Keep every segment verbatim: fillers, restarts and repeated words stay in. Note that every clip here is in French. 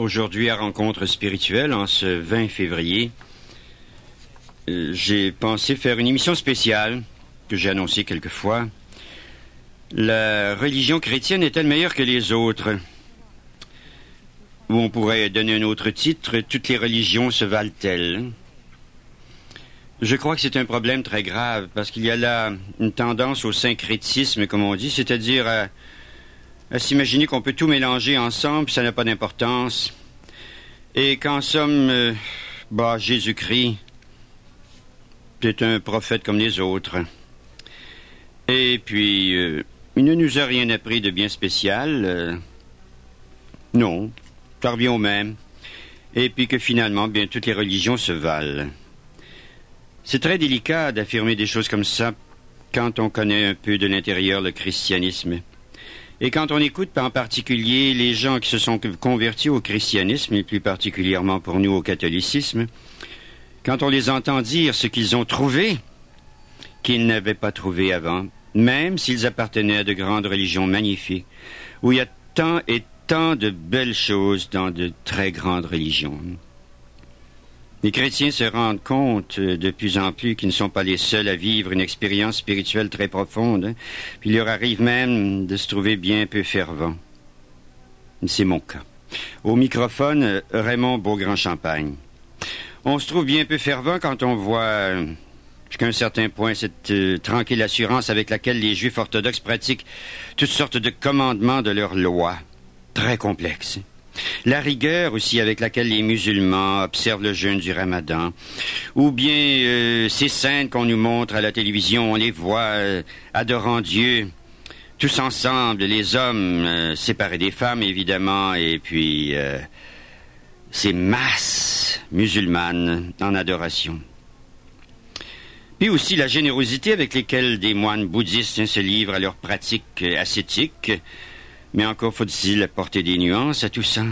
Aujourd'hui, à Rencontre spirituelle, en ce vingt février, euh, j'ai pensé faire une émission spéciale que j'ai annoncée quelquefois. La religion chrétienne est-elle meilleure que les autres? Ou on pourrait donner un autre titre, toutes les religions se valent-elles? Je crois que c'est un problème très grave, parce qu'il y a là une tendance au syncrétisme, comme on dit, c'est-à-dire à, à s'imaginer qu'on peut tout mélanger ensemble, puis ça n'a pas d'importance. Et qu'en somme, euh, bah, Jésus-Christ, c'est un prophète comme les autres. Et puis, euh, il ne nous a rien appris de bien spécial. Euh, non, ça revient au même. Et puis que finalement, bien, toutes les religions se valent. C'est très délicat d'affirmer des choses comme ça quand on connaît un peu de l'intérieur le christianisme. Et quand on écoute en particulier les gens qui se sont convertis au christianisme, et plus particulièrement pour nous au catholicisme, quand on les entend dire ce qu'ils ont trouvé, qu'ils n'avaient pas trouvé avant, même s'ils appartenaient à de grandes religions magnifiques, où il y a tant et tant de belles choses dans de très grandes religions. Les chrétiens se rendent compte de plus en plus qu'ils ne sont pas les seuls à vivre une expérience spirituelle très profonde, hein, puis il leur arrive même de se trouver bien peu fervents. C'est mon cas. Au microphone, Raymond Beaugrand-Champagne. On se trouve bien peu fervent quand on voit, euh, jusqu'à un certain point, cette euh, tranquille assurance avec laquelle les Juifs orthodoxes pratiquent toutes sortes de commandements de leurs lois, très complexes. La rigueur aussi avec laquelle les musulmans observent le jeûne du Ramadan, ou bien euh, ces scènes qu'on nous montre à la télévision, on les voit euh, adorant Dieu, tous ensemble, les hommes euh, séparés des femmes évidemment, et puis euh, ces masses musulmanes en adoration. Puis aussi la générosité avec laquelle des moines bouddhistes hein, se livrent à leurs pratiques euh, ascétiques. Mais encore faut-il apporter des nuances à tout ça.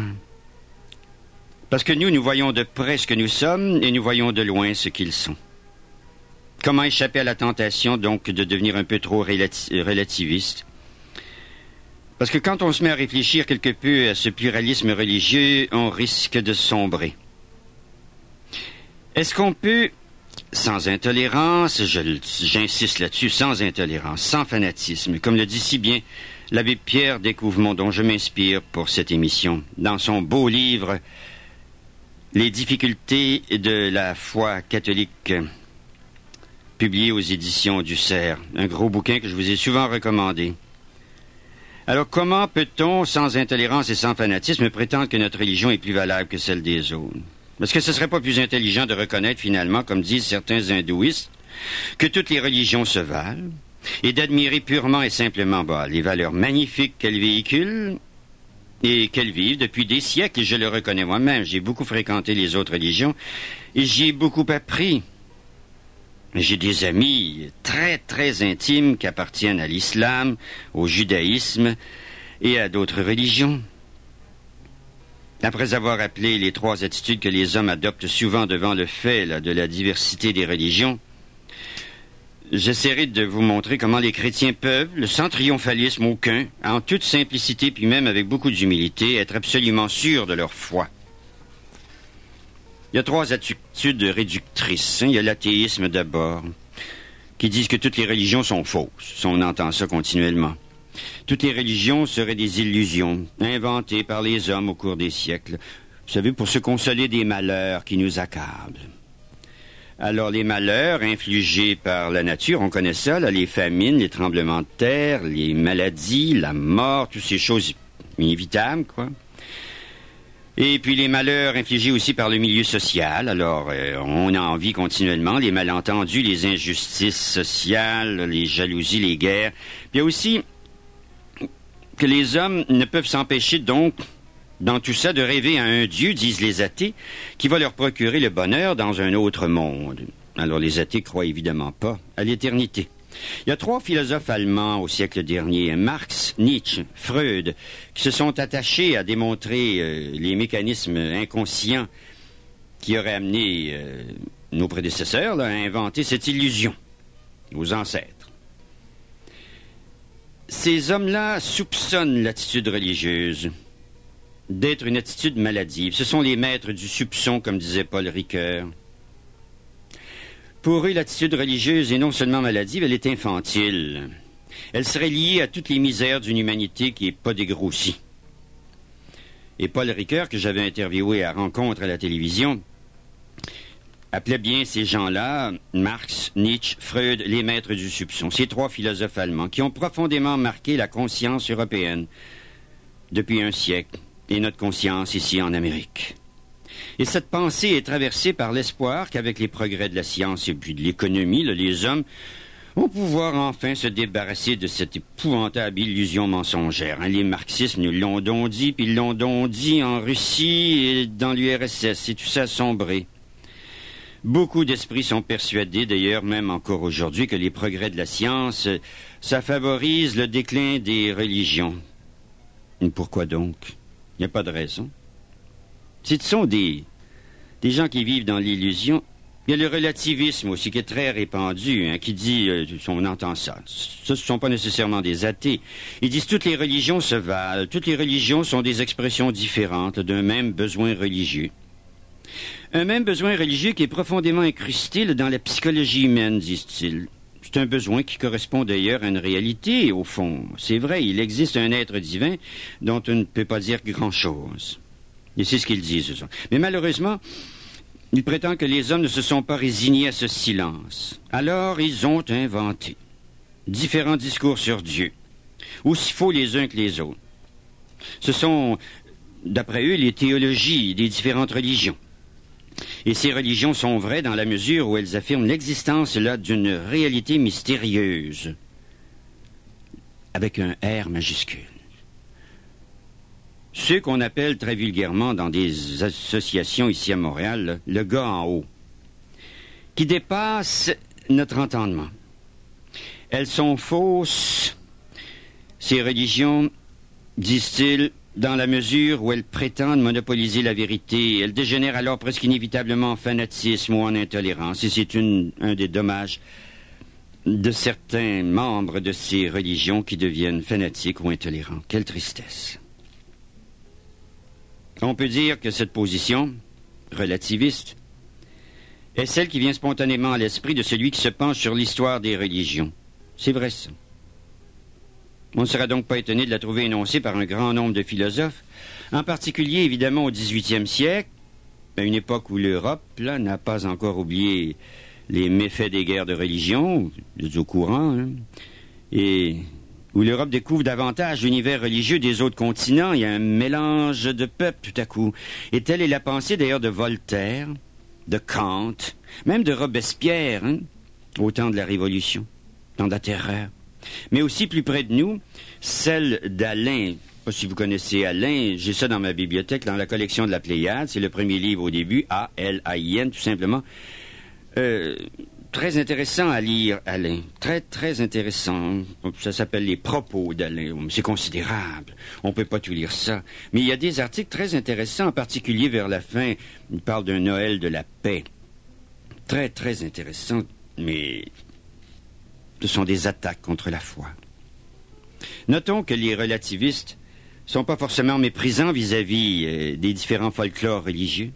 Parce que nous, nous voyons de près ce que nous sommes et nous voyons de loin ce qu'ils sont. Comment échapper à la tentation, donc, de devenir un peu trop relati- relativiste? Parce que quand on se met à réfléchir quelque peu à ce pluralisme religieux, on risque de sombrer. Est-ce qu'on peut, sans intolérance, je, j'insiste là-dessus, sans intolérance, sans fanatisme, comme le dit si bien l'abbé Pierre Découvemont, dont je m'inspire pour cette émission, dans son beau livre « Les difficultés de la foi catholique », publié aux éditions du Cerf, un gros bouquin que je vous ai souvent recommandé. Alors, comment peut-on, sans intolérance et sans fanatisme, prétendre que notre religion est plus valable que celle des autres? Est-ce que ce ne serait pas plus intelligent de reconnaître, finalement, comme disent certains hindouistes, que toutes les religions se valent, et d'admirer purement et simplement bah, les valeurs magnifiques qu'elles véhiculent et qu'elles vivent depuis des siècles, et je le reconnais moi-même. J'ai beaucoup fréquenté les autres religions et j'y ai beaucoup appris. J'ai des amis très, très intimes qui appartiennent à l'islam, au judaïsme et à d'autres religions. Après avoir appelé les trois attitudes que les hommes adoptent souvent devant le fait là, de la diversité des religions, j'essaierai de vous montrer comment les chrétiens peuvent, sans triomphalisme aucun, en toute simplicité, puis même avec beaucoup d'humilité, être absolument sûrs de leur foi. Il y a trois attitudes réductrices. Hein. Il y a l'athéisme d'abord, qui disent que toutes les religions sont fausses. On entend ça continuellement. Toutes les religions seraient des illusions, inventées par les hommes au cours des siècles. Vous savez, pour se consoler des malheurs qui nous accablent. Alors, les malheurs infligés par la nature, on connaît ça, là, les famines, les tremblements de terre, les maladies, la mort, toutes ces choses inévitables, quoi. Et puis les malheurs infligés aussi par le milieu social. Alors, euh, on en vit continuellement, les malentendus, les injustices sociales, les jalousies, les guerres. Puis il y a aussi que les hommes ne peuvent s'empêcher donc dans tout ça de rêver à un Dieu, disent les athées, qui va leur procurer le bonheur dans un autre monde. Alors les athées croient évidemment pas à l'éternité. Il y a trois philosophes allemands au siècle dernier, Marx, Nietzsche, Freud, qui se sont attachés à démontrer euh, les mécanismes inconscients qui auraient amené euh, nos prédécesseurs là, à inventer cette illusion, nos ancêtres. Ces hommes-là soupçonnent l'attitude religieuse. d'être une attitude maladive. Ce sont les maîtres du soupçon, comme disait Paul Ricoeur. Pour eux, l'attitude religieuse est non seulement maladive, elle est infantile. Elle serait liée à toutes les misères d'une humanité qui n'est pas dégrossie. Et Paul Ricoeur, que j'avais interviewé à Rencontre à la télévision, appelait bien ces gens-là, Marx, Nietzsche, Freud, les maîtres du soupçon. Ces trois philosophes allemands qui ont profondément marqué la conscience européenne depuis un siècle, et notre conscience ici en Amérique. Et cette pensée est traversée par l'espoir qu'avec les progrès de la science et puis de l'économie, là, les hommes vont pouvoir enfin se débarrasser de cette épouvantable illusion mensongère. Hein, les marxistes nous l'ont donc dit, puis ils l'ont donc dit en Russie et dans l'U R S S, et tout ça a sombré. Beaucoup d'esprits sont persuadés, d'ailleurs, même encore aujourd'hui, que les progrès de la science, ça favorise le déclin des religions. Et pourquoi donc? Il n'y a pas de raison. Ce sont des, des gens qui vivent dans l'illusion. Il y a le relativisme aussi, qui est très répandu, hein, qui dit, euh, on entend ça, ce ne sont pas nécessairement des athées. Ils disent toutes les religions se valent, toutes les religions sont des expressions différentes d'un même besoin religieux. Un même besoin religieux qui est profondément incrusté dans la psychologie humaine, disent-ils. C'est un besoin qui correspond d'ailleurs à une réalité, au fond. C'est vrai, il existe un être divin dont on ne peut pas dire grand-chose. Et c'est ce qu'ils disent. Mais malheureusement, ils prétendent que les hommes ne se sont pas résignés à ce silence. Alors, ils ont inventé différents discours sur Dieu, aussi faux les uns que les autres. Ce sont, d'après eux, les théologies des différentes religions. Et ces religions sont vraies dans la mesure où elles affirment l'existence là d'une réalité mystérieuse, avec un R majuscule. Ceux qu'on appelle très vulgairement dans des associations ici à Montréal, le gars en haut, qui dépasse notre entendement. Elles sont fausses, ces religions, disent-ils, dans la mesure où elles prétendent monopoliser la vérité. Elles dégénèrent alors presque inévitablement en fanatisme ou en intolérance. Et c'est une, un des dommages de certains membres de ces religions qui deviennent fanatiques ou intolérants. Quelle tristesse. On peut dire que cette position, relativiste, est celle qui vient spontanément à l'esprit de celui qui se penche sur l'histoire des religions. C'est vrai ça. On ne sera donc pas étonné de la trouver énoncée par un grand nombre de philosophes, en particulier évidemment au dix-huitième siècle, à une époque où l'Europe là, n'a pas encore oublié les méfaits des guerres de religion, vous êtes au courant, hein, et où l'Europe découvre davantage l'univers religieux des autres continents. Il y a un mélange de peuples tout à coup. Et telle est la pensée d'ailleurs de Voltaire, de Kant, même de Robespierre, hein, au temps de la Révolution, temps de la terreur. Mais aussi plus près de nous, celle d'Alain. Je ne sais pas si vous connaissez Alain, j'ai ça dans ma bibliothèque, dans la collection de la Pléiade. C'est le premier livre au début, A L A I N, tout simplement. Euh, très intéressant à lire, Alain. Très, très intéressant. Ça s'appelle Les propos d'Alain. C'est considérable. On ne peut pas tout lire ça. Mais il y a des articles très intéressants, en particulier vers la fin. Il parle d'un Noël de la paix. Très, très intéressant, mais ce sont des attaques contre la foi. Notons que les relativistes ne sont pas forcément méprisants vis-à-vis euh, des différents folklores religieux.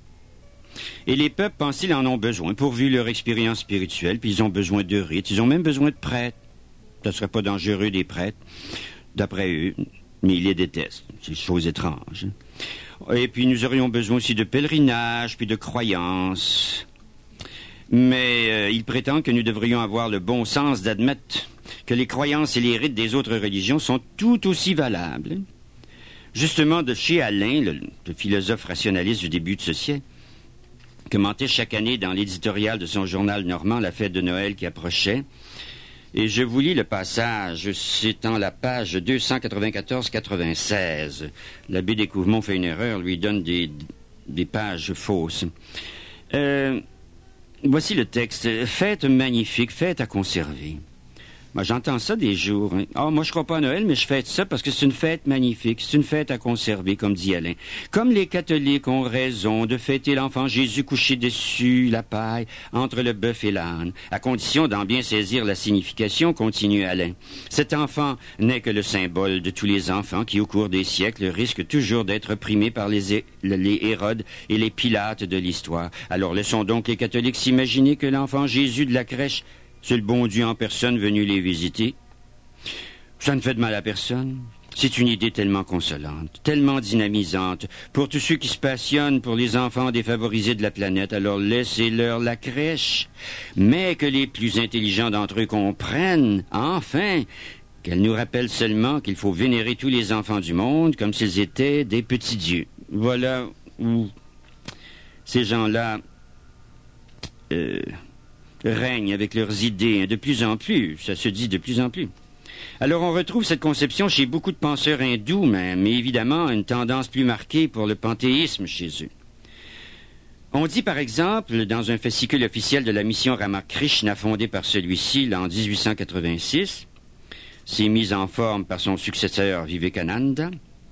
Et les peuples, pensent-ils, en ont besoin, pourvu leur expérience spirituelle, puis ils ont besoin de rites, ils ont même besoin de prêtres. Ce ne serait pas dangereux des prêtres, d'après eux, mais ils les détestent. C'est une chose étrange. Et puis nous aurions besoin aussi de pèlerinages, puis de croyances. Mais euh, ils prétendent que nous devrions avoir le bon sens d'admettre que les croyances et les rites des autres religions sont tout aussi valables. Justement, de chez Alain, le, le philosophe rationaliste du début de ce siècle, commentait chaque année dans l'éditorial de son journal normand la fête de Noël qui approchait. Et je vous lis le passage, c'est en la page deux cent quatre-vingt-quatorze quatre-vingt-seize. L'abbé Découvemont fait une erreur, lui donne des, des pages fausses. Euh... Voici le texte. Fête magnifique, fête à conserver. Moi, j'entends ça des jours. Hein. Ah, moi, je crois pas à Noël, mais je fête ça parce que c'est une fête magnifique. C'est une fête à conserver, comme dit Alain. Comme les catholiques ont raison de fêter l'enfant Jésus couché dessus la paille, entre le bœuf et l'âne, à condition d'en bien saisir la signification, continue Alain. Cet enfant n'est que le symbole de tous les enfants qui, au cours des siècles, risquent toujours d'être opprimés par les, les Hérodes et les Pilates de l'histoire. Alors, laissons donc les catholiques s'imaginer que l'enfant Jésus de la crèche, c'est le bon Dieu en personne venu les visiter. Ça ne fait de mal à personne. C'est une idée tellement consolante, tellement dynamisante pour tous ceux qui se passionnent pour les enfants défavorisés de la planète. Alors laissez-leur la crèche. Mais que les plus intelligents d'entre eux comprennent, enfin, qu'elle nous rappelle seulement qu'il faut vénérer tous les enfants du monde comme s'ils étaient des petits dieux. Voilà où ces gens-là euh, règnent avec leurs idées hein, de plus en plus. Ça se dit de plus en plus. Alors on retrouve cette conception chez beaucoup de penseurs hindous même, mais évidemment une tendance plus marquée pour le panthéisme chez eux. On dit par exemple, dans un fascicule officiel de la mission Ramakrishna fondée par celui-ci en dix-huit cent quatre-vingt-six, c'est mis en forme par son successeur Vivekananda.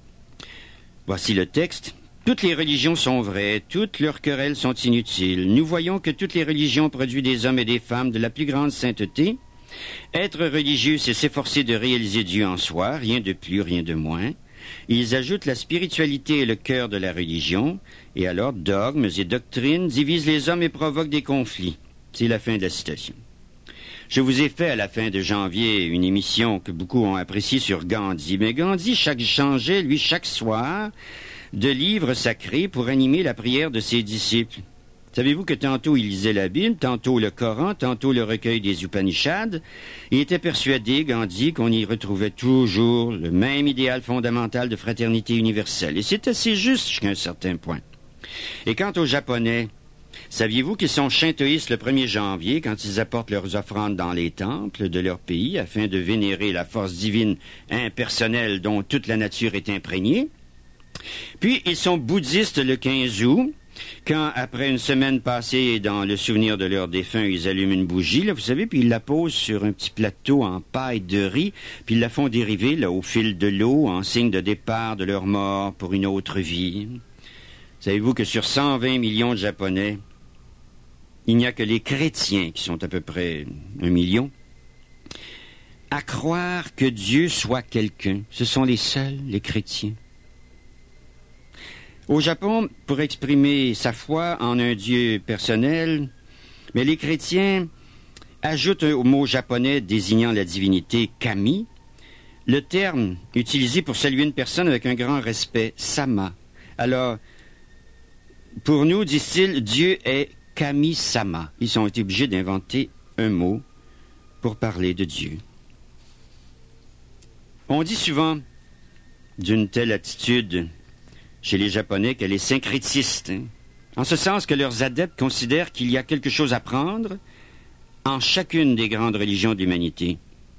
Voici le texte. Toutes les religions sont vraies, toutes leurs querelles sont inutiles. Nous voyons que toutes les religions produisent des hommes et des femmes de la plus grande sainteté. Être religieux, c'est s'efforcer de réaliser Dieu en soi, rien de plus, rien de moins. Ils ajoutent la spiritualité et le cœur de la religion, et alors dogmes et doctrines divisent les hommes et provoquent des conflits. C'est la fin de la citation. Je vous ai fait à la fin de janvier une émission que beaucoup ont appréciée sur Gandhi, mais Gandhi chaque, changeait, lui, chaque soir, de livres sacrés pour animer la prière de ses disciples. Savez-vous que tantôt il lisait la Bible, tantôt le Coran, tantôt le recueil des Upanishads? Il était persuadé, Gandhi, qu'on y retrouvait toujours le même idéal fondamental de fraternité universelle. Et c'est assez juste jusqu'à un certain point. Et quant aux Japonais, saviez-vous qu'ils sont shintoïstes le premier janvier quand ils apportent leurs offrandes dans les temples de leur pays afin de vénérer la force divine impersonnelle dont toute la nature est imprégnée? Puis ils sont bouddhistes le quinze août, quand, après une semaine passée dans le souvenir de leurs défunts, ils allument une bougie, là, vous savez, puis ils la posent sur un petit plateau en paille de riz, puis ils la font dériver là, au fil de l'eau en signe de départ de leur mort pour une autre vie. Savez-vous que sur cent vingt millions de Japonais, il n'y a que les chrétiens, qui sont à peu près un million, à croire que Dieu soit quelqu'un. Ce sont les seuls, les chrétiens. Au Japon, pour exprimer sa foi en un Dieu personnel, mais les chrétiens ajoutent au mot japonais désignant la divinité kami, le terme utilisé pour saluer une personne avec un grand respect, sama. Alors, pour nous, disent-ils, Dieu est kami-sama. Ils ont été obligés d'inventer un mot pour parler de Dieu. On dit souvent d'une telle attitude chez les Japonais qu'elle est syncrétiste, hein? En ce sens que leurs adeptes considèrent qu'il y a quelque chose à prendre en chacune des grandes religions de l'humanité.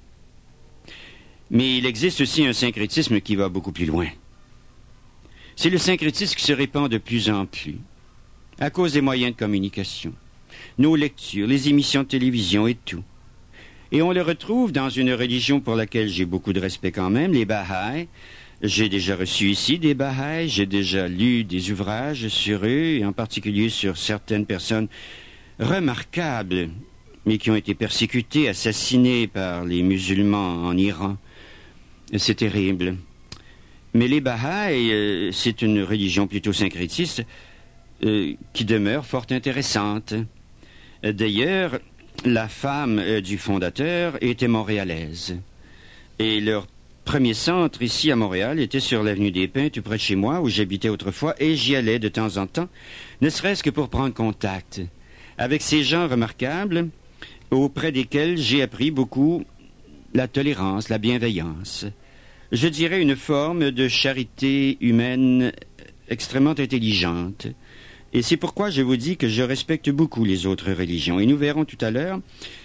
Mais il existe aussi un syncrétisme qui va beaucoup plus loin. C'est le syncrétisme qui se répand de plus en plus, à cause des moyens de communication, nos lectures, les émissions de télévision et tout. Et on le retrouve dans une religion pour laquelle j'ai beaucoup de respect quand même, les Bahaïs. J'ai déjà reçu ici des Bahaïs, j'ai déjà lu des ouvrages sur eux, et en particulier sur certaines personnes remarquables, mais qui ont été persécutées, assassinées par les musulmans en Iran. C'est terrible. Mais les Bahaïs, euh, c'est une religion plutôt syncrétiste, euh, qui demeure fort intéressante. D'ailleurs, la femme euh, du fondateur était montréalaise, et leur premier centre ici à Montréal était sur l'avenue des Pins, tout près de chez moi, où j'habitais autrefois, et j'y allais de temps en temps, ne serait-ce que pour prendre contact avec ces gens remarquables auprès desquels j'ai appris beaucoup la tolérance, la bienveillance. Je dirais une forme de charité humaine extrêmement intelligente. Et c'est pourquoi je vous dis que je respecte beaucoup les autres religions. Et nous verrons tout à l'heure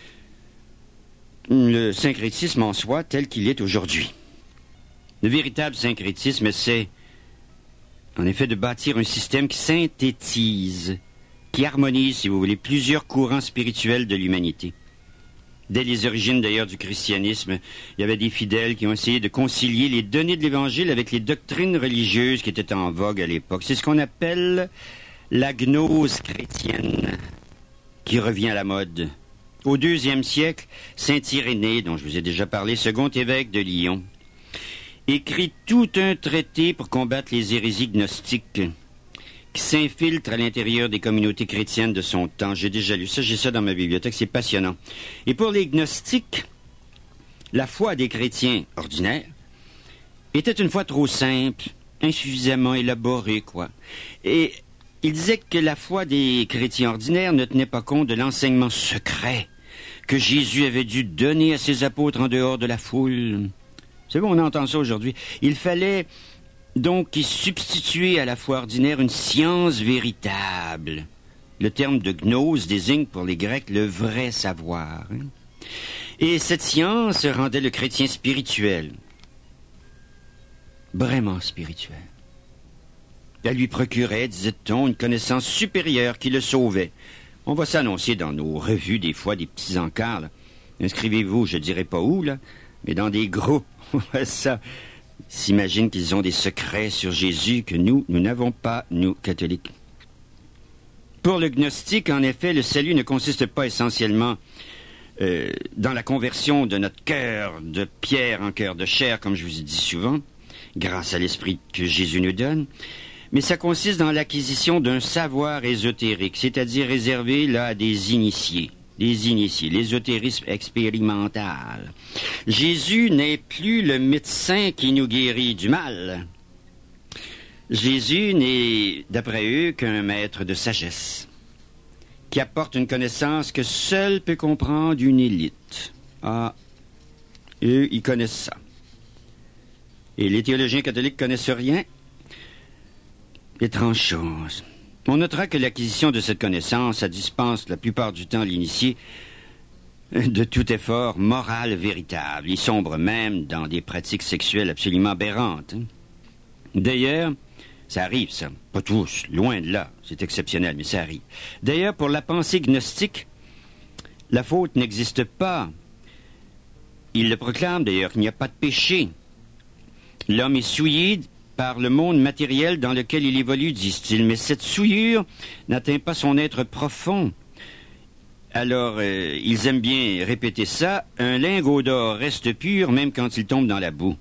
le syncrétisme en soi tel qu'il est aujourd'hui. Le véritable syncrétisme, c'est, en effet, de bâtir un système qui synthétise, qui harmonise, si vous voulez, plusieurs courants spirituels de l'humanité. Dès les origines, d'ailleurs, du christianisme, il y avait des fidèles qui ont essayé de concilier les données de l'Évangile avec les doctrines religieuses qui étaient en vogue à l'époque. C'est ce qu'on appelle la gnose chrétienne, qui revient à la mode. Au deuxième siècle, saint Irénée, dont je vous ai déjà parlé, second évêque de Lyon, écrit tout un traité pour combattre les hérésies gnostiques qui s'infiltrent à l'intérieur des communautés chrétiennes de son temps. J'ai déjà lu ça, j'ai ça dans ma bibliothèque, c'est passionnant. Et pour les gnostiques, la foi des chrétiens ordinaires était une foi trop simple, insuffisamment élaborée, quoi. Et il disait que la foi des chrétiens ordinaires ne tenait pas compte de l'enseignement secret que Jésus avait dû donner à ses apôtres en dehors de la foule. C'est bon, on entend ça aujourd'hui. Il fallait donc substituer à la foi ordinaire une science véritable. Le terme de gnose désigne pour les Grecs le vrai savoir. Hein? Et cette science rendait le chrétien spirituel. Vraiment spirituel. Elle lui procurait, disait-on, une connaissance supérieure qui le sauvait. On va s'annoncer dans nos revues des fois des petits encarts. Là. Inscrivez-vous, je dirais pas où, là, mais dans des groupes. On voit ça. Ils s'imaginent qu'ils ont des secrets sur Jésus que nous, nous n'avons pas, nous, catholiques. Pour le gnostique, en effet, le salut ne consiste pas essentiellement euh, dans la conversion de notre cœur de pierre en cœur de chair, comme je vous ai dit souvent, grâce à l'esprit que Jésus nous donne, mais ça consiste dans l'acquisition d'un savoir ésotérique, c'est-à-dire réservé là à des initiés. Les initiés, l'ésotérisme expérimental. Jésus n'est plus le médecin qui nous guérit du mal. Jésus n'est, d'après eux, qu'un maître de sagesse, qui apporte une connaissance que seul peut comprendre une élite. Ah, eux, ils connaissent ça. Et les théologiens catholiques connaissent rien. Étrange chose. On notera que l'acquisition de cette connaissance, ça dispense la plupart du temps l'initié de tout effort moral véritable. Il sombre même dans des pratiques sexuelles absolument aberrantes. Hein. D'ailleurs, ça arrive, ça. Pas tous, loin de là. C'est exceptionnel, mais ça arrive. D'ailleurs, pour la pensée gnostique, la faute n'existe pas. Il le proclame, d'ailleurs, qu'il n'y a pas de péché. L'homme est souillé par le monde matériel dans lequel il évolue, disent-ils. Mais cette souillure n'atteint pas son être profond. Alors, euh, ils aiment bien répéter ça. Un lingot d'or reste pur même quand il tombe dans la boue.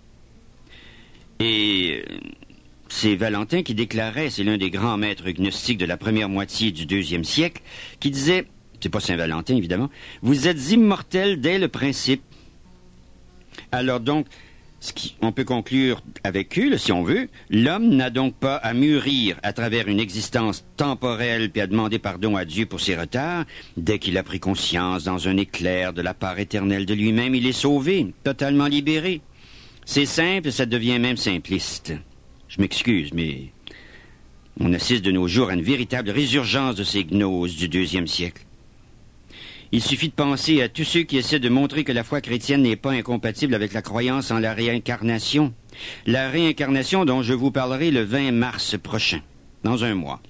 Et euh, c'est Valentin qui déclarait, c'est l'un des grands maîtres gnostiques de la première moitié du deuxième siècle, qui disait, c'est pas Saint-Valentin évidemment, « Vous êtes immortels dès le principe. » Alors donc, ce qui, on peut conclure avec eux, là, si on veut, l'homme n'a donc pas à mûrir à travers une existence temporelle puis à demander pardon à Dieu pour ses retards. Dès qu'il a pris conscience dans un éclair de la part éternelle de lui-même, il est sauvé, totalement libéré. C'est simple, ça devient même simpliste. Je m'excuse, mais on assiste de nos jours à une véritable résurgence de ces gnoses du deuxième siècle. Il suffit de penser à tous ceux qui essaient de montrer que la foi chrétienne n'est pas incompatible avec la croyance en la réincarnation. La réincarnation dont je vous parlerai le vingt mars prochain, dans un mois.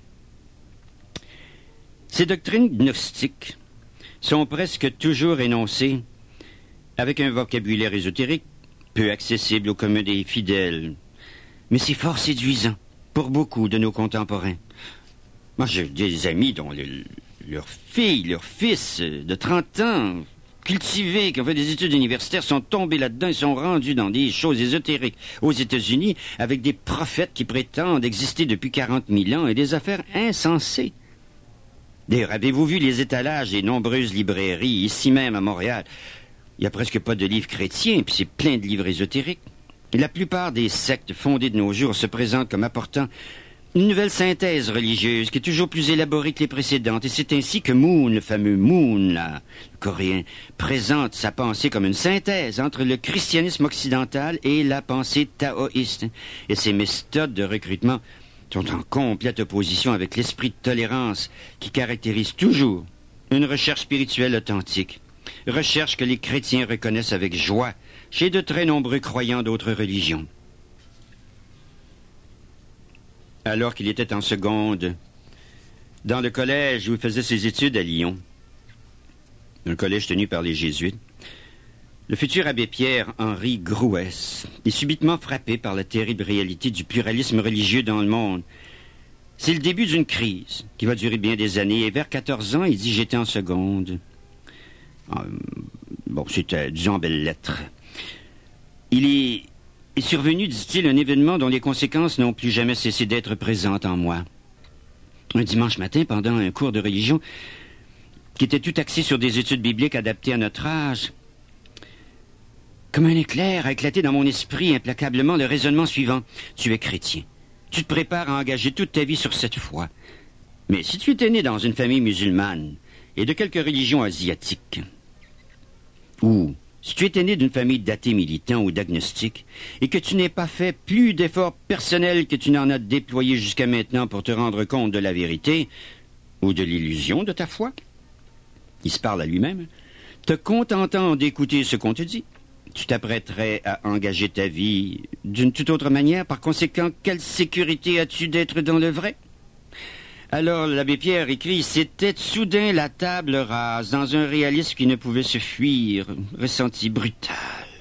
Ces doctrines gnostiques sont presque toujours énoncées avec un vocabulaire ésotérique peu accessible au commun des fidèles. Mais c'est fort séduisant pour beaucoup de nos contemporains. Moi, j'ai des amis dont le... leurs filles, leurs fils de trente ans, cultivés, qui ont fait des études universitaires, sont tombés là-dedans et sont rendus dans des choses ésotériques aux États-Unis avec des prophètes qui prétendent exister depuis quarante mille ans et des affaires insensées. D'ailleurs, avez-vous vu les étalages des nombreuses librairies ici même à Montréal? Il n'y a presque pas de livres chrétiens, puis c'est plein de livres ésotériques. Et la plupart des sectes fondées de nos jours se présentent comme apportant une nouvelle synthèse religieuse qui est toujours plus élaborée que les précédentes. Et c'est ainsi que Moon, le fameux Moon, là, le coréen, présente sa pensée comme une synthèse entre le christianisme occidental et la pensée taoïste. Et ses méthodes de recrutement sont en complète opposition avec l'esprit de tolérance qui caractérise toujours une recherche spirituelle authentique. Recherche que les chrétiens reconnaissent avec joie chez de très nombreux croyants d'autres religions. Alors qu'il était en seconde, dans le collège où il faisait ses études à Lyon, un collège tenu par les Jésuites, Le futur abbé Pierre-Henri Grouès est subitement frappé par la terrible réalité du pluralisme religieux dans le monde. C'est le début d'une crise qui va durer bien des années. Et vers quatorze ans, il dit « J'étais en seconde. Euh, » Bon, c'était, disons, en belles lettres. Il est, est survenu, dit-il, un événement dont les conséquences n'ont plus jamais cessé d'être présentes en moi. Un dimanche matin, pendant un cours de religion qui était tout axé sur des études bibliques adaptées à notre âge, comme un éclair a éclaté dans mon esprit implacablement le raisonnement suivant. Tu es chrétien. Tu te prépares à engager toute ta vie sur cette foi. Mais si tu étais né dans une famille musulmane et de quelque religion asiatique, ou si tu étais né d'une famille d'athées militants ou d'agnostiques, et que tu n'aies pas fait plus d'efforts personnels que tu n'en as déployé jusqu'à maintenant pour te rendre compte de la vérité ou de l'illusion de ta foi, il se parle à lui-même, te contentant d'écouter ce qu'on te dit, tu t'apprêterais à engager ta vie d'une toute autre manière. Par conséquent, quelle sécurité as-tu d'être dans le vrai? Alors l'abbé Pierre écrit « C'était soudain la table rase, dans un réalisme qui ne pouvait se fuir, ressenti brutal.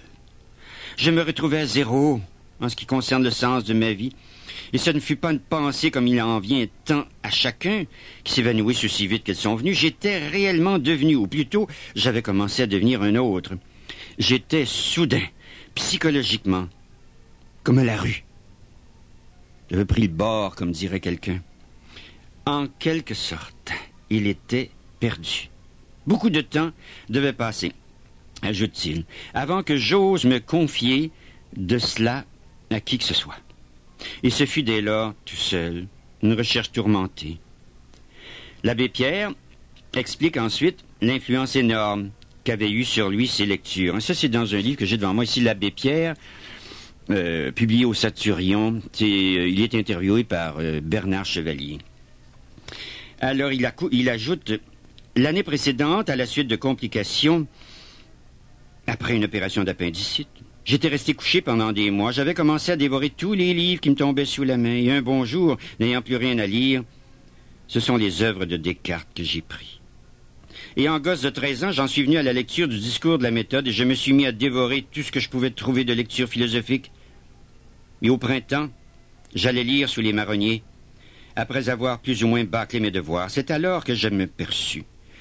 Je me retrouvais à zéro en ce qui concerne le sens de ma vie, et ce ne fut pas une pensée comme il en vient tant à chacun, qui s'évanouit aussi vite qu'elles sont venues. J'étais réellement devenu, ou plutôt, j'avais commencé à devenir un autre. J'étais soudain, psychologiquement, comme à la rue. J'avais pris le bord, comme dirait quelqu'un. En quelque sorte, il était perdu. Beaucoup de temps devait passer, ajoute-t-il, avant que j'ose me confier de cela à qui que ce soit. Et ce fut dès lors, tout seul, une recherche tourmentée. L'abbé Pierre explique ensuite l'influence énorme qu'avaient eu sur lui ses lectures. Ça, c'est dans un livre que j'ai devant moi ici, l'abbé Pierre, euh, publié au Saturion. C'est, euh, il est interviewé par euh, Bernard Chevalier. Alors, il, a, il ajoute, l'année précédente, à la suite de complications, après une opération d'appendicite, j'étais resté couché pendant des mois. J'avais commencé à dévorer tous les livres qui me tombaient sous la main. Et un bon jour, n'ayant plus rien à lire, ce sont les œuvres de Descartes que j'ai pris. Et en gosse de treize ans, j'en suis venu à la lecture du discours de la méthode et je me suis mis à dévorer tout ce que je pouvais trouver de lecture philosophique. Et au printemps, j'allais lire sous les marronniers, après avoir plus ou moins bâclé mes devoirs. C'est alors que je me perçus,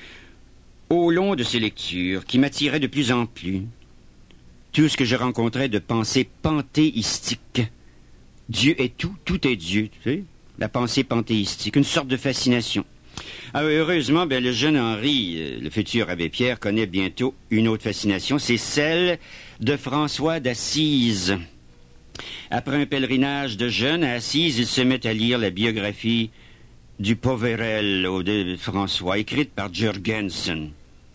au long de ces lectures, qui m'attiraient de plus en plus, tout ce que je rencontrais de pensée panthéistique. Dieu est tout, tout est Dieu, tu sais, la pensée panthéistique, une sorte de fascination. Ah, heureusement, ben, le jeune Henri, le futur abbé Pierre, connaît bientôt une autre fascination, c'est celle de François d'Assise. Après un pèlerinage de jeûne à Assise, il se met à lire la biographie du Poverello de François, écrite par Jurgensen.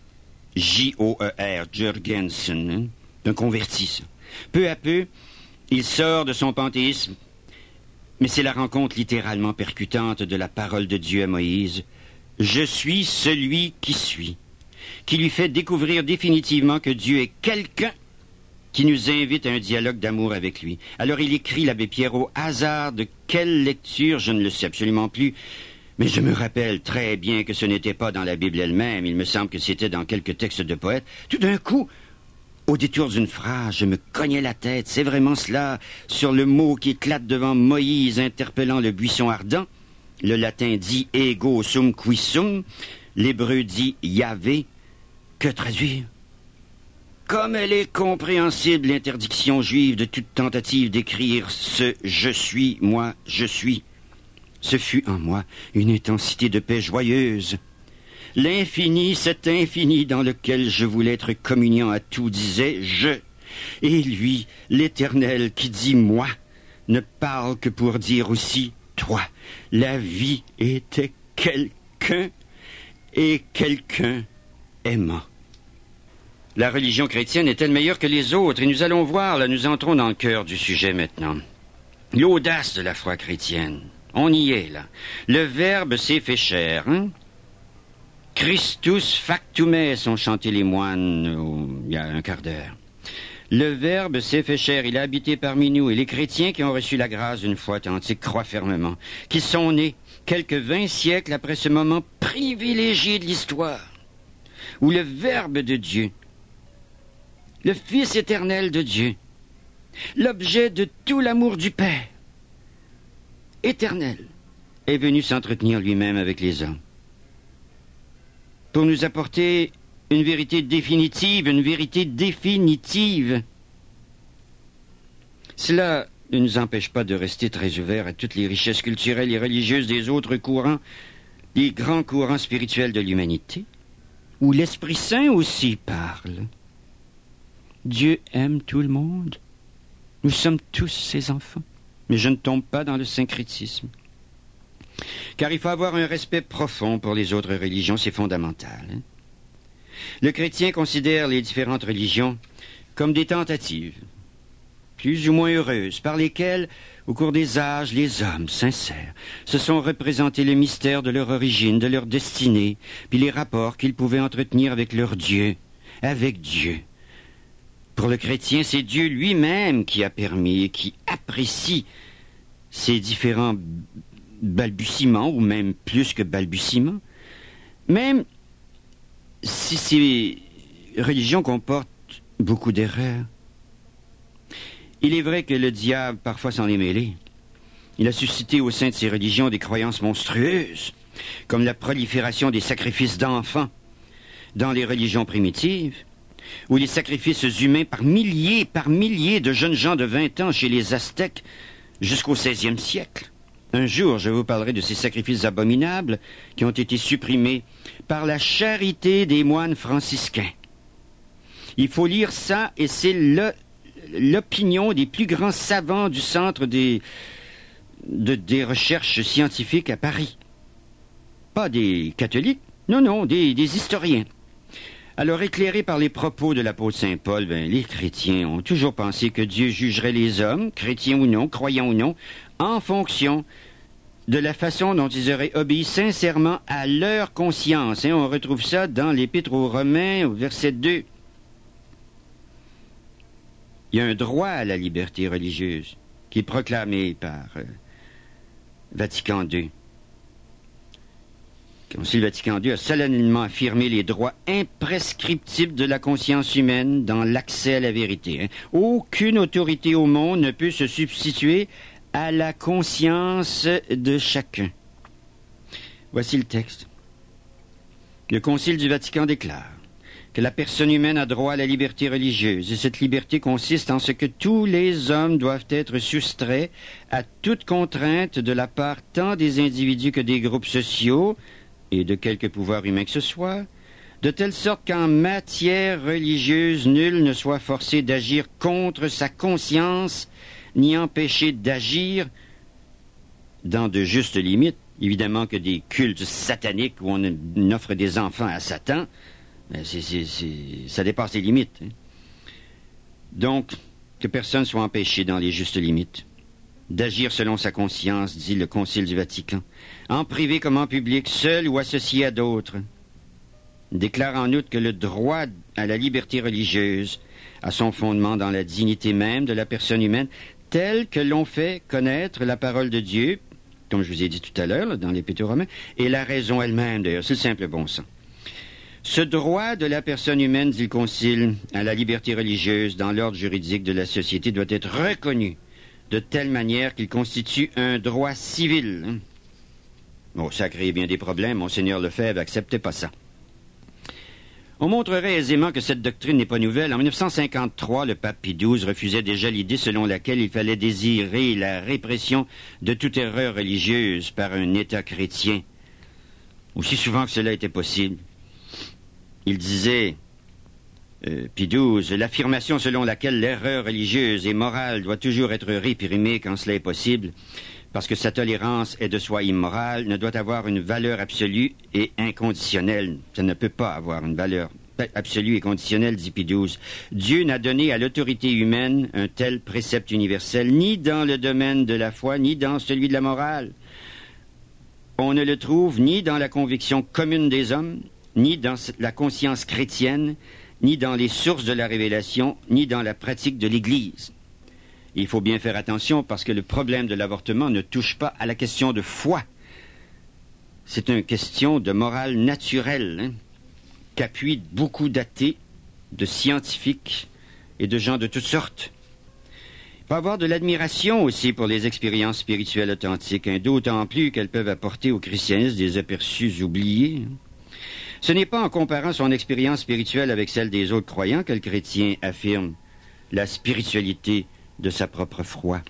J O E R, Jurgensen, hein? Un converti, ça. Peu à peu, il sort de son panthéisme, mais c'est la rencontre littéralement percutante de la parole de Dieu à Moïse. « Je suis celui qui suis », qui lui fait découvrir définitivement que Dieu est quelqu'un qui nous invite à un dialogue d'amour avec lui. Alors il écrit, l'abbé Pierre, au hasard de quelle lecture, je ne le sais absolument plus, mais je me rappelle très bien que ce n'était pas dans la Bible elle-même, il me semble que c'était dans quelques textes de poètes. Tout d'un coup, au détour d'une phrase, je me cognais la tête, c'est vraiment cela, sur le mot qui éclate devant Moïse interpellant le buisson ardent. Le latin dit « ego sum qui sum », l'hébreu dit « Yahvé ». Que traduire? Comme elle est compréhensible, l'interdiction juive de toute tentative d'écrire ce « je suis, moi, je suis ». Ce fut en moi une intensité de paix joyeuse. L'infini, cet infini dans lequel je voulais être communiant à tout, disait « je ». Et lui, l'Éternel, qui dit « moi », ne parle que pour dire aussi « toi ». La vie était quelqu'un et quelqu'un aimant. La religion chrétienne est-elle meilleure que les autres? Et nous allons voir, là, nous entrons dans le cœur du sujet maintenant. L'audace de la foi chrétienne. On y est, là. Le Verbe s'est fait chair, hein? Christus factum est, ont chanté les moines oh, il y a un quart d'heure. Le Verbe s'est fait chair, il a habité parmi nous, et les chrétiens qui ont reçu la grâce d'une foi authentique croient fermement qu'ils sont nés quelques vingt siècles après ce moment privilégié de l'histoire, où le Verbe de Dieu le Fils éternel de Dieu, l'objet de tout l'amour du Père, éternel, est venu s'entretenir lui-même avec les hommes pour nous apporter une vérité définitive, une vérité définitive. Cela ne nous empêche pas de rester très ouverts à toutes les richesses culturelles et religieuses des autres courants, des grands courants spirituels de l'humanité, où l'Esprit Saint aussi parle. Dieu aime tout le monde. Nous sommes tous ses enfants. Mais je ne tombe pas dans le syncrétisme. Car il faut avoir un respect profond pour les autres religions, c'est fondamental. Hein? Le chrétien considère les différentes religions comme des tentatives, plus ou moins heureuses, par lesquelles, au cours des âges, les hommes sincères se sont représentés le mystère de leur origine, de leur destinée, puis les rapports qu'ils pouvaient entretenir avec leur Dieu, avec Dieu. Pour le chrétien, c'est Dieu lui-même qui a permis et qui apprécie ces différents balbutiements, ou même plus que balbutiements, même si ces religions comportent beaucoup d'erreurs. Il est vrai que le diable parfois s'en est mêlé. Il a suscité au sein de ces religions des croyances monstrueuses, comme la prolifération des sacrifices d'enfants dans les religions primitives, ou les sacrifices humains par milliers, par milliers de jeunes gens de vingt ans chez les Aztèques jusqu'au seizième siècle. Un jour, je vous parlerai de ces sacrifices abominables qui ont été supprimés par la charité des moines franciscains. Il faut lire ça, et c'est le, l'opinion des plus grands savants du centre des, de, des recherches scientifiques à Paris. Pas des catholiques, non, non, des, des historiens. Alors, éclairés par les propos de l'apôtre saint Paul, ben, les chrétiens ont toujours pensé que Dieu jugerait les hommes, chrétiens ou non, croyants ou non, en fonction de la façon dont ils auraient obéi sincèrement à leur conscience. Hein, on retrouve ça dans l'Épître aux Romains, au verset deux. Il y a un droit à la liberté religieuse qui est proclamé par euh, Vatican deux. Le Concile Vatican deux a solennellement affirmé les droits imprescriptibles de la conscience humaine dans l'accès à la vérité. Hein. Aucune autorité au monde ne peut se substituer à la conscience de chacun. Voici le texte. Le Concile du Vatican déclare que la personne humaine a droit à la liberté religieuse, et cette liberté consiste en ce que tous les hommes doivent être soustraits à toute contrainte de la part tant des individus que des groupes sociaux, et de quelque pouvoir humain que ce soit, de telle sorte qu'en matière religieuse, nul ne soit forcé d'agir contre sa conscience, ni empêché d'agir dans de justes limites. Évidemment que des cultes sataniques où on offre des enfants à Satan, c'est, c'est, c'est, ça dépasse les limites. Hein. Donc, que personne soit empêché dans les justes limites d'agir selon sa conscience, dit le Concile du Vatican, en privé comme en public, seul ou associé à d'autres. Il déclare en outre que le droit à la liberté religieuse a son fondement dans la dignité même de la personne humaine, telle que l'on fait connaître la parole de Dieu, comme je vous ai dit tout à l'heure, là, dans l'Épître aux Romains, et la raison elle-même, d'ailleurs, c'est le simple bon sens. Ce droit de la personne humaine, dit le Concile, à la liberté religieuse dans l'ordre juridique de la société doit être reconnu de telle manière qu'il constitue un droit civil. Bon, ça a créé bien des problèmes. Monseigneur Lefebvre n'acceptait pas ça. On montrerait aisément que cette doctrine n'est pas nouvelle. En dix-neuf cent cinquante-trois, le pape Pie douze refusait déjà l'idée selon laquelle il fallait désirer la répression de toute erreur religieuse par un État chrétien, aussi souvent que cela était possible. Il disait, euh, Pie douze, l'affirmation selon laquelle l'erreur religieuse et morale doit toujours être réprimée quand cela est possible, parce que sa tolérance est de soi immorale, ne doit avoir une valeur absolue et inconditionnelle. Ça ne peut pas avoir une valeur absolue et conditionnelle, dit Pie douze. Dieu n'a donné à l'autorité humaine un tel précepte universel, ni dans le domaine de la foi, ni dans celui de la morale. On ne le trouve ni dans la conviction commune des hommes, ni dans la conscience chrétienne, ni dans les sources de la révélation, ni dans la pratique de l'Église. Il faut bien faire attention parce que le problème de l'avortement ne touche pas à la question de foi. C'est une question de morale naturelle, hein, qu'appuient beaucoup d'athées, de scientifiques et de gens de toutes sortes. Il peut y avoir de l'admiration aussi pour les expériences spirituelles authentiques, hein, d'autant plus qu'elles peuvent apporter au christianisme des aperçus oubliés. Ce n'est pas en comparant son expérience spirituelle avec celle des autres croyants que le chrétien affirme la spiritualité de sa propre foi.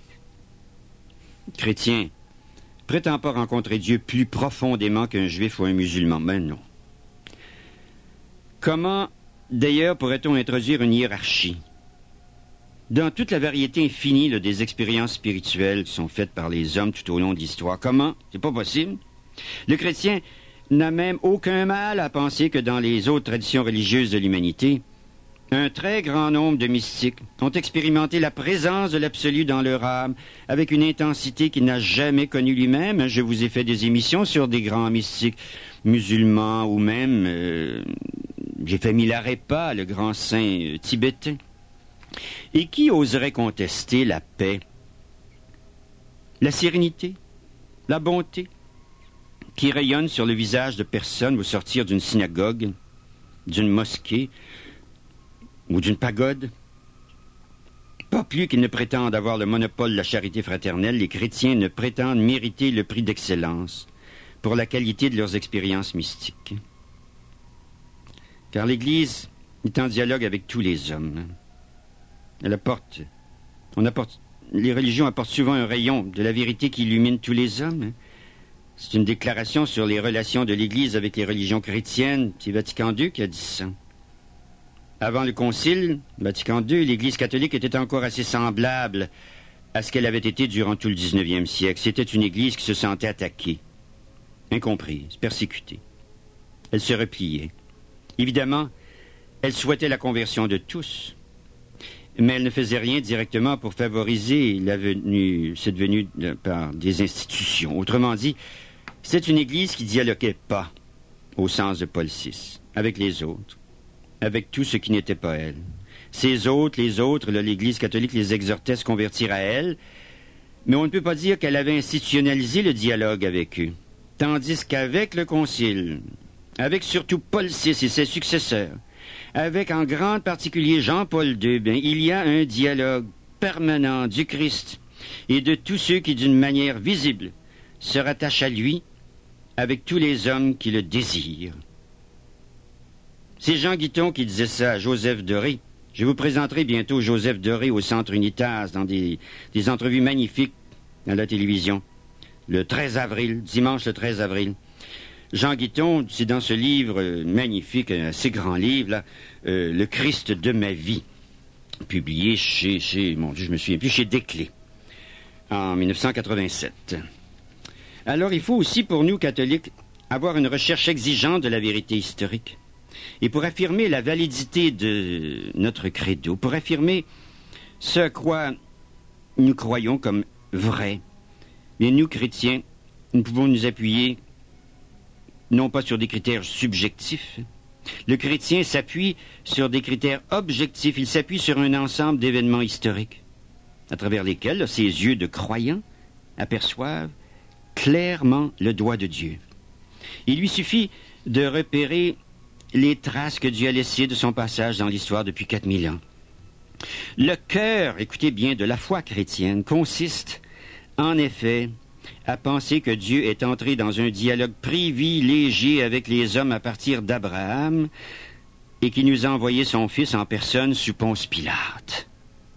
Le chrétien prétend pas rencontrer Dieu plus profondément qu'un juif ou un musulman, mais non. Comment, d'ailleurs, pourrait-on introduire une hiérarchie? Dans toute la variété infinie là, des expériences spirituelles qui sont faites par les hommes tout au long de l'histoire, comment? C'est pas possible. Le chrétien n'a même aucun mal à penser que dans les autres traditions religieuses de l'humanité, un très grand nombre de mystiques ont expérimenté la présence de l'absolu dans leur âme avec une intensité qu'il n'a jamais connue lui-même. Je vous ai fait des émissions sur des grands mystiques musulmans ou même, euh, j'ai fait Milarepa, le grand saint euh, tibétain. Et qui oserait contester la paix, la sérénité, la bonté qui rayonnent sur le visage de personnes au sortir d'une synagogue, d'une mosquée ou d'une pagode? Pas plus qu'ils ne prétendent avoir le monopole de la charité fraternelle, les chrétiens ne prétendent mériter le prix d'excellence pour la qualité de leurs expériences mystiques. Car l'Église est en dialogue avec tous les hommes. Elle apporte, on apporte, les religions apportent souvent un rayon de la vérité qui illumine tous les hommes. C'est une déclaration sur les relations de l'Église avec les religions chrétiennes. C'est Vatican deux qui a dit ça. Avant le Concile, Vatican deux, l'Église catholique était encore assez semblable à ce qu'elle avait été durant tout le dix-neuvième siècle. C'était une Église qui se sentait attaquée, incomprise, persécutée. Elle se repliait. Évidemment, elle souhaitait la conversion de tous, mais elle ne faisait rien directement pour favoriser la venue, cette venue de, par des institutions. Autrement dit, c'est une Église qui dialoguait pas, au sens de Paul six, avec les autres, avec tout ce qui n'était pas elle. Ces autres, les autres, là, l'Église catholique les exhortait à se convertir à elle, mais on ne peut pas dire qu'elle avait institutionnalisé le dialogue avec eux. Tandis qu'avec le Concile, avec surtout Paul six et ses successeurs, avec en grande particulier Jean-Paul deux, bien, il y a un dialogue permanent du Christ et de tous ceux qui, d'une manière visible, se rattachent à lui avec tous les hommes qui le désirent. C'est Jean Guiton qui disait ça à Joseph Doré. Je vous présenterai bientôt Joseph Doré au Centre Unitas dans des, des entrevues magnifiques à la télévision. Le treize avril, dimanche le treize avril. Jean Guiton, c'est dans ce livre magnifique, un assez grand livre, là, euh, Le Christ de ma vie, publié chez, chez, mon Dieu, je me souviens plus, chez Desclés, en mille neuf cent quatre-vingt-sept. Alors, il faut aussi, pour nous, catholiques, avoir une recherche exigeante de la vérité historique. Et pour affirmer la validité de notre credo, pour affirmer ce à quoi nous croyons comme vrai, mais nous, chrétiens, nous pouvons nous appuyer non pas sur des critères subjectifs. Le chrétien s'appuie sur des critères objectifs. Il s'appuie sur un ensemble d'événements historiques, à travers lesquels là, ses yeux de croyant aperçoivent clairement le doigt de Dieu. Il lui suffit de repérer les traces que Dieu a laissées de son passage dans l'histoire depuis quatre mille ans. Le cœur, écoutez bien, de la foi chrétienne consiste, en effet, à penser que Dieu est entré dans un dialogue privilégié avec les hommes à partir d'Abraham et qui nous a envoyé son Fils en personne sous Ponce Pilate.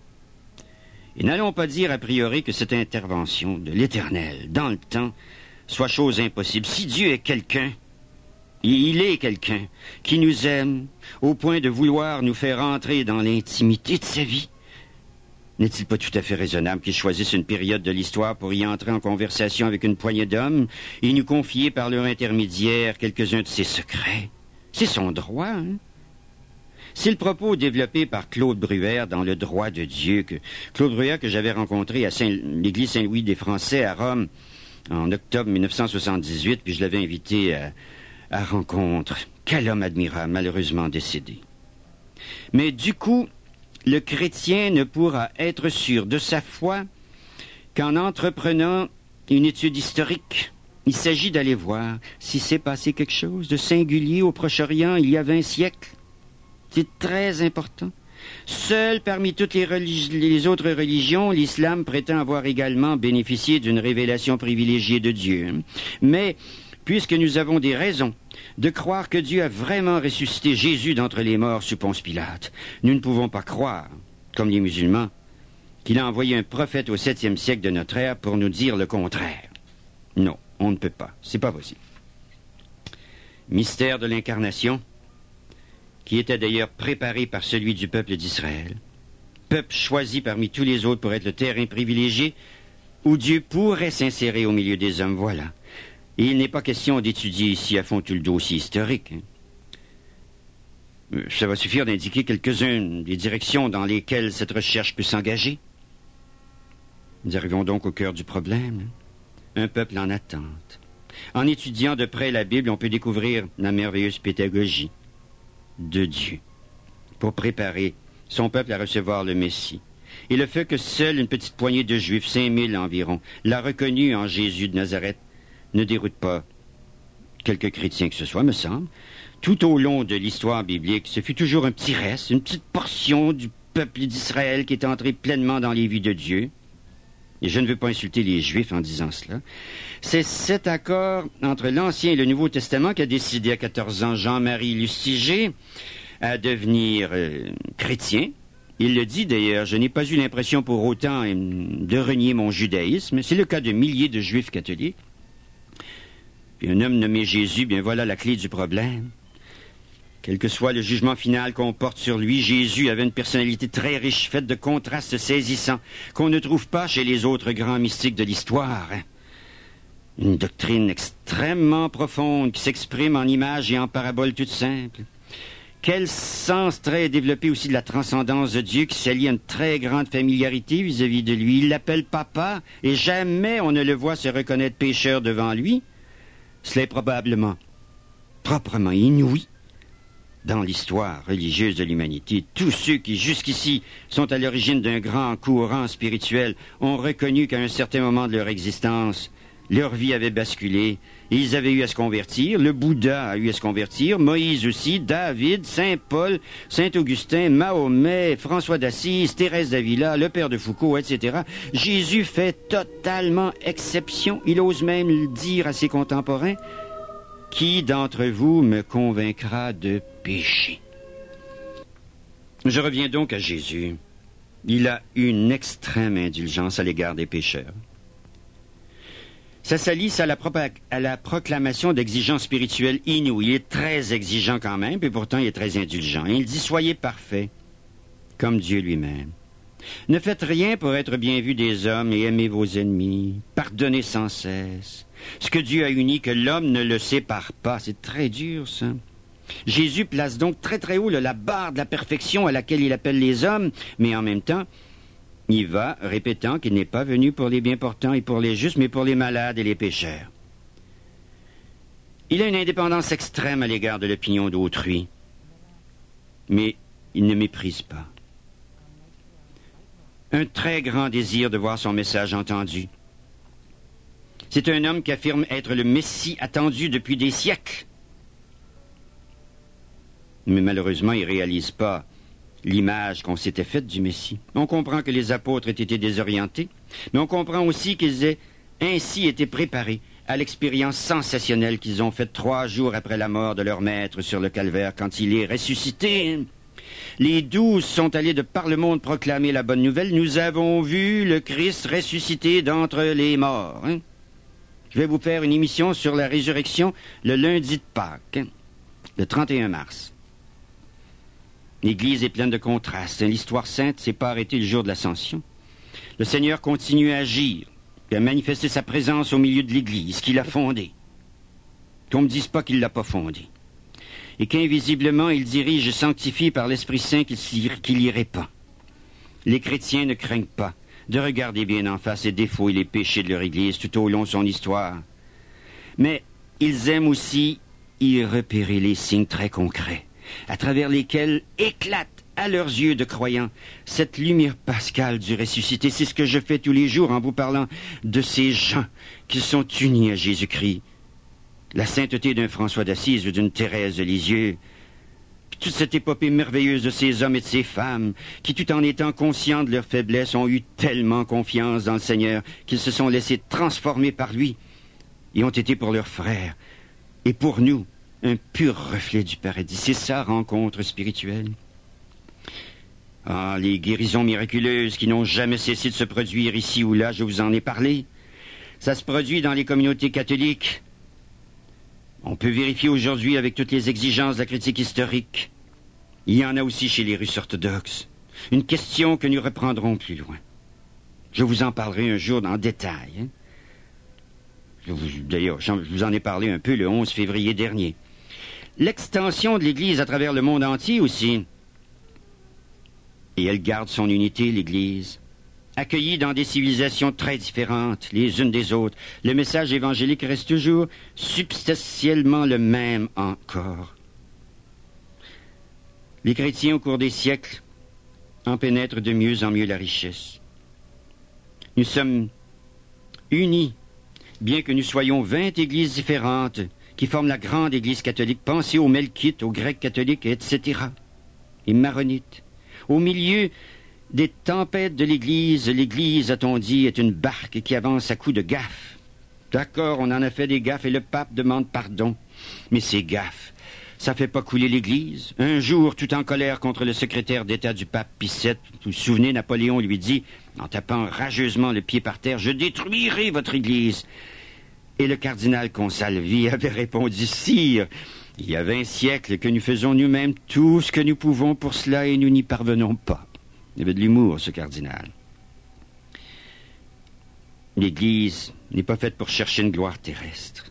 Et n'allons pas dire a priori que cette intervention de l'Éternel dans le temps soit chose impossible. Si Dieu est quelqu'un, et il est quelqu'un qui nous aime au point de vouloir nous faire entrer dans l'intimité de sa vie, n'est-il pas tout à fait raisonnable qu'il choisisse une période de l'histoire pour y entrer en conversation avec une poignée d'hommes et nous confier par leur intermédiaire quelques-uns de ses secrets? C'est son droit, hein? C'est le propos développé par Claude Bruère dans Le droit de Dieu, que Claude Bruère que j'avais rencontré à Saint, l'église Saint-Louis des Français à Rome en octobre mille neuf cent soixante-dix-huit, puis je l'avais invité à, à rencontre. Quel homme admirable, malheureusement décédé. Mais du coup, le chrétien ne pourra être sûr de sa foi qu'en entreprenant une étude historique. Il s'agit d'aller voir si s'est passé quelque chose de singulier au Proche-Orient il y a vingt siècles. C'est très important. Seul parmi toutes les, religi- les autres religions, l'islam prétend avoir également bénéficié d'une révélation privilégiée de Dieu. Mais, puisque nous avons des raisons de croire que Dieu a vraiment ressuscité Jésus d'entre les morts sous Ponce Pilate, nous ne pouvons pas croire, comme les musulmans, qu'il a envoyé un prophète au septième siècle de notre ère pour nous dire le contraire. Non, on ne peut pas. C'est pas possible. Mystère de l'incarnation, qui était d'ailleurs préparé par celui du peuple d'Israël, peuple choisi parmi tous les autres pour être le terrain privilégié où Dieu pourrait s'insérer au milieu des hommes, voilà. Et il n'est pas question d'étudier ici à fond tout le dossier historique. Ça va suffire d'indiquer quelques-unes des directions dans lesquelles cette recherche peut s'engager. Nous arrivons donc au cœur du problème. Un peuple en attente. En étudiant de près la Bible, on peut découvrir la merveilleuse pédagogie de Dieu pour préparer son peuple à recevoir le Messie. Et le fait que seule une petite poignée de Juifs, cinq mille environ, l'a reconnu en Jésus de Nazareth, ne déroute pas quelques chrétiens que ce soit, me semble. Tout au long de l'histoire biblique, ce fut toujours un petit reste, une petite portion du peuple d'Israël qui est entré pleinement dans les vies de Dieu. Et je ne veux pas insulter les Juifs en disant cela. C'est cet accord entre l'Ancien et le Nouveau Testament qui a décidé à quatorze ans Jean-Marie Lustiger à devenir euh, chrétien. Il le dit d'ailleurs, je n'ai pas eu l'impression pour autant euh, de renier mon judaïsme. C'est le cas de milliers de Juifs catholiques. Puis un homme nommé Jésus, bien voilà la clé du problème. Quel que soit le jugement final qu'on porte sur lui, Jésus avait une personnalité très riche, faite de contrastes saisissants, qu'on ne trouve pas chez les autres grands mystiques de l'histoire. Une doctrine extrêmement profonde qui s'exprime en images et en paraboles toutes simples. Quel sens très développé aussi de la transcendance de Dieu qui s'allie à une très grande familiarité vis-à-vis de lui. Il l'appelle papa et jamais on ne le voit se reconnaître pécheur devant lui. Cela est probablement proprement inouï dans l'histoire religieuse de l'humanité. Tous ceux qui, jusqu'ici, sont à l'origine d'un grand courant spirituel ont reconnu qu'à un certain moment de leur existence, leur vie avait basculé et ils avaient eu à se convertir. Le Bouddha a eu à se convertir, Moïse aussi, David, Saint Paul, Saint Augustin, Mahomet, François d'Assise, Thérèse d'Avila, le père de Foucault, et cetera. Jésus fait totalement exception. Il ose même le dire à ses contemporains. Qui d'entre vous me convaincra de péché? Je reviens donc à Jésus. Il a une extrême indulgence à l'égard des pécheurs. Ça s'allie à la, à la proclamation d'exigences spirituelles inouïes. Il est très exigeant quand même, et pourtant il est très indulgent. Il dit « Soyez parfaits, comme Dieu lui-même. Ne faites rien pour être bien vu des hommes et aimez vos ennemis. Pardonnez sans cesse. Ce que Dieu a uni, que l'homme ne le sépare pas. » C'est très dur, ça. Jésus place donc très très haut la barre de la perfection à laquelle il appelle les hommes, mais en même temps, il va répétant qu'il n'est pas venu pour les bien portants et pour les justes, mais pour les malades et les pécheurs. Il a une indépendance extrême à l'égard de l'opinion d'autrui, mais il ne méprise pas. Un très grand désir de voir son message entendu. C'est un homme qui affirme être le Messie attendu depuis des siècles. Mais malheureusement, il ne réalise pas l'image qu'on s'était faite du Messie. On comprend que les apôtres aient été désorientés, mais on comprend aussi qu'ils aient ainsi été préparés à l'expérience sensationnelle qu'ils ont faite trois jours après la mort de leur maître sur le calvaire quand il est ressuscité. Les douze sont allés de par le monde proclamer la bonne nouvelle. Nous avons vu le Christ ressuscité d'entre les morts. Hein? Je vais vous faire une émission sur la résurrection le lundi de Pâques, hein, le trente et un mars. L'Église est pleine de contrastes. L'histoire sainte ne s'est pas arrêtée le jour de l'Ascension. Le Seigneur continue à agir et à manifester sa présence au milieu de l'Église qu'il a fondée. Qu'on ne me dise pas qu'il ne l'a pas fondée. Et qu'invisiblement, il dirige et sanctifie par l'Esprit Saint qu'il y répand. Les chrétiens ne craignent pas de regarder bien en face les défauts et les péchés de leur Église tout au long de son histoire. Mais ils aiment aussi y repérer les signes très concrets, à travers lesquels éclate à leurs yeux de croyants cette lumière pascale du ressuscité. C'est ce que je fais tous les jours en vous parlant de ces gens qui sont unis à Jésus-Christ. La sainteté d'un François d'Assise ou d'une Thérèse de Lisieux, toute cette épopée merveilleuse de ces hommes et de ces femmes qui, tout en étant conscients de leur faiblesse, ont eu tellement confiance dans le Seigneur qu'ils se sont laissés transformer par lui et ont été pour leurs frères et pour nous un pur reflet du paradis. C'est ça, rencontre spirituelle. Ah, les guérisons miraculeuses qui n'ont jamais cessé de se produire ici ou là, je vous en ai parlé. Ça se produit dans les communautés catholiques. On peut vérifier aujourd'hui avec toutes les exigences de la critique historique. Il y en a aussi chez les Russes orthodoxes. Une question que nous reprendrons plus loin. Je vous en parlerai un jour en détail. Hein. Je vous, d'ailleurs, je vous en ai parlé un peu le onze février dernier. L'extension de l'Église à travers le monde entier aussi. Et elle garde son unité, l'Église. Accueillis dans des civilisations très différentes, les unes des autres, le message évangélique reste toujours substantiellement le même encore. Les chrétiens, au cours des siècles, en pénètrent de mieux en mieux la richesse. Nous sommes unis, bien que nous soyons vingt églises différentes qui forment la grande Église catholique. Pensez aux Melkites, aux Grecs catholiques, et cetera, et Maronites. Au milieu des tempêtes de l'Église, l'Église, a-t-on dit, est une barque qui avance à coups de gaffes. D'accord, on en a fait des gaffes et le pape demande pardon. Mais ces gaffes, ça fait pas couler l'Église. Un jour, tout en colère contre le secrétaire d'État du pape Pie sept, vous vous souvenez, Napoléon lui dit, en tapant rageusement le pied par terre, « Je détruirai votre Église ». Et le cardinal Consalvi avait répondu, « Sire, il y a vingt siècles que nous faisons nous-mêmes tout ce que nous pouvons pour cela et nous n'y parvenons pas. » Il avait de l'humour, ce cardinal. L'Église n'est pas faite pour chercher une gloire terrestre.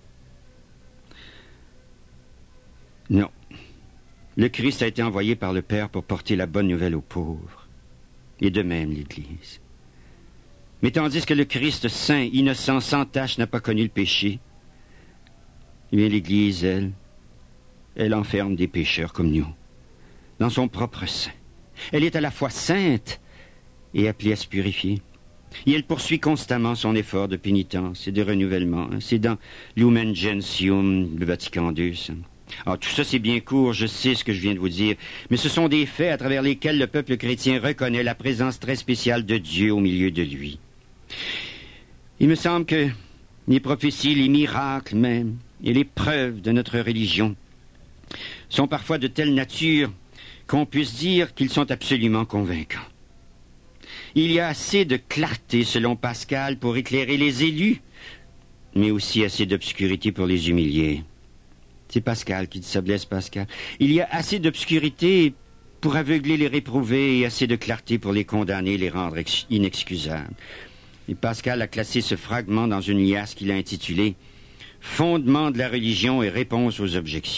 Non. Le Christ a été envoyé par le Père pour porter la bonne nouvelle aux pauvres. Et de même l'Église. Mais tandis que le Christ saint, innocent, sans tache, n'a pas connu le péché, eh bien l'Église, elle, elle enferme des pécheurs comme nous, dans son propre sein. Elle est à la fois sainte et appelée à se purifier. Et elle poursuit constamment son effort de pénitence et de renouvellement. C'est dans Lumen Gentium, le Vatican deux. Alors, tout ça, c'est bien court, je sais ce que je viens de vous dire, mais ce sont des faits à travers lesquels le peuple chrétien reconnaît la présence très spéciale de Dieu au milieu de lui. Il me semble que les prophéties, les miracles même, et les preuves de notre religion sont parfois de telle nature qu'on puisse dire qu'ils sont absolument convaincants. Il y a assez de clarté, selon Pascal, pour éclairer les élus, mais aussi assez d'obscurité pour les humilier. C'est Pascal qui dit ça, Blaise Pascal. Il y a assez d'obscurité pour aveugler les réprouvés et assez de clarté pour les condamner et les rendre inexcusables. Et Pascal a classé ce fragment dans une liasse qu'il a intitulée « Fondement de la religion et réponse aux objections »,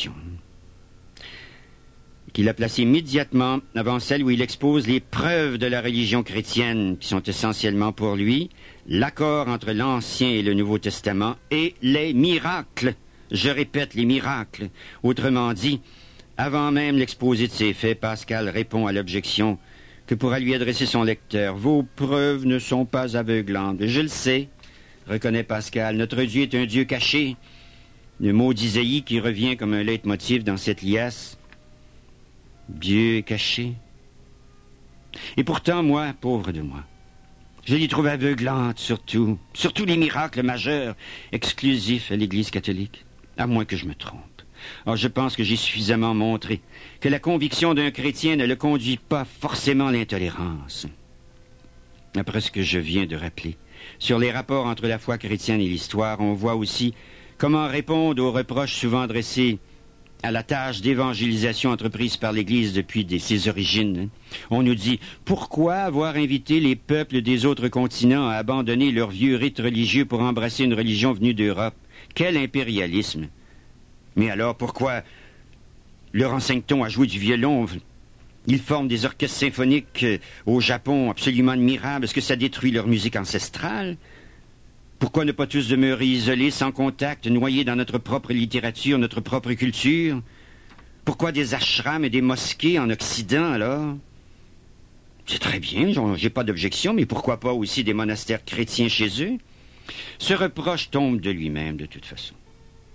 qu'il a placé immédiatement avant celle où il expose les preuves de la religion chrétienne, qui sont essentiellement pour lui l'accord entre l'Ancien et le Nouveau Testament, et les miracles. Je répète, les miracles. Autrement dit, avant même l'exposé de ces faits, Pascal répond à l'objection que pourra lui adresser son lecteur. « Vos preuves ne sont pas aveuglantes. » Je le sais, reconnaît Pascal, notre Dieu est un Dieu caché. Le mot d'Isaïe qui revient comme un leitmotiv dans cette liasse. Dieu est caché. Et pourtant, moi, pauvre de moi, je l'y trouve aveuglante, surtout, surtout les miracles majeurs, exclusifs à l'Église catholique, à moins que je me trompe. Or, je pense que j'ai suffisamment montré que la conviction d'un chrétien ne le conduit pas forcément à l'intolérance. Après ce que je viens de rappeler, sur les rapports entre la foi chrétienne et l'histoire, on voit aussi comment répondre aux reproches souvent adressés à la tâche d'évangélisation entreprise par l'Église depuis des, ses origines. On nous dit, pourquoi avoir invité les peuples des autres continents à abandonner leurs vieux rites religieux pour embrasser une religion venue d'Europe? Quel impérialisme! Mais alors, pourquoi leur enseigne-t-on à jouer du violon? Ils forment des orchestres symphoniques au Japon absolument admirables. Est-ce que ça détruit leur musique ancestrale? Pourquoi ne pas tous demeurer isolés, sans contact, noyés dans notre propre littérature, notre propre culture? Pourquoi des ashrams et des mosquées en Occident, alors? C'est très bien, j'ai pas d'objection, mais pourquoi pas aussi des monastères chrétiens chez eux? Ce reproche tombe de lui-même, de toute façon.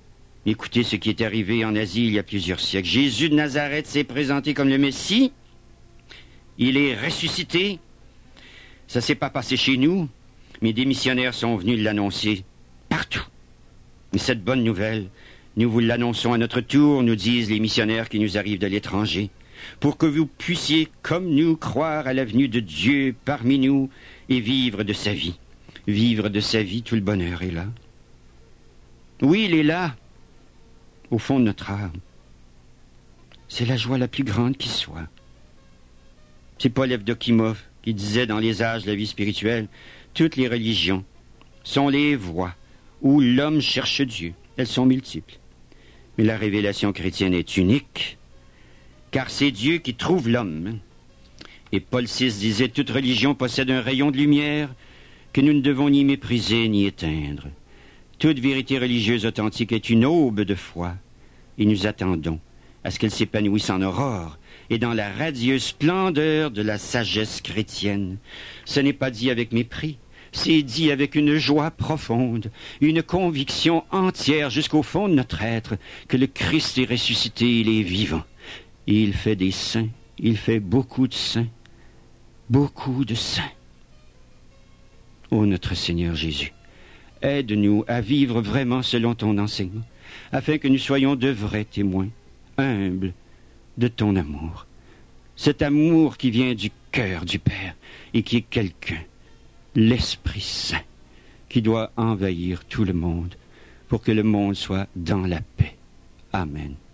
Écoutez ce qui est arrivé en Asie il y a plusieurs siècles. Jésus de Nazareth s'est présenté comme le Messie. Il est ressuscité. Ça ne s'est pas passé chez nous, mais des missionnaires sont venus l'annoncer partout. Et cette bonne nouvelle, nous vous l'annonçons à notre tour, nous disent les missionnaires qui nous arrivent de l'étranger, pour que vous puissiez, comme nous, croire à la venue de Dieu parmi nous et vivre de sa vie. Vivre de sa vie, tout le bonheur est là. Oui, il est là, au fond de notre âme. C'est la joie la plus grande qui soit. C'est Paul Evdokimov qui disait dans Les âges de la vie spirituelle, toutes les religions sont les voies où l'homme cherche Dieu. Elles sont multiples. Mais la révélation chrétienne est unique, car c'est Dieu qui trouve l'homme. Et Paul six disait, toute religion possède un rayon de lumière que nous ne devons ni mépriser ni éteindre. Toute vérité religieuse authentique est une aube de foi, et nous attendons à ce qu'elle s'épanouisse en aurore et dans la radieuse splendeur de la sagesse chrétienne. Ce n'est pas dit avec mépris, c'est dit avec une joie profonde, une conviction entière jusqu'au fond de notre être que le Christ est ressuscité, il est vivant. Et il fait des saints, il fait beaucoup de saints, beaucoup de saints. Ô notre Seigneur Jésus, aide-nous à vivre vraiment selon ton enseignement, afin que nous soyons de vrais témoins, humbles de ton amour. Cet amour qui vient du cœur du Père et qui est quelqu'un, l'Esprit Saint, qui doit envahir tout le monde pour que le monde soit dans la paix. Amen.